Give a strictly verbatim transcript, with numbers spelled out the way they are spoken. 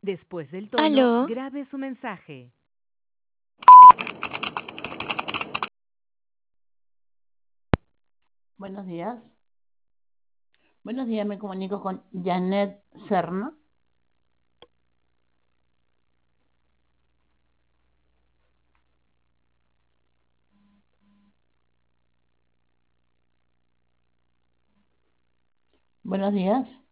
Después del tono, ¿Aló? grabe su mensaje. Buenos días. Buenos días, me comunico con Janet Serna. Buenos días.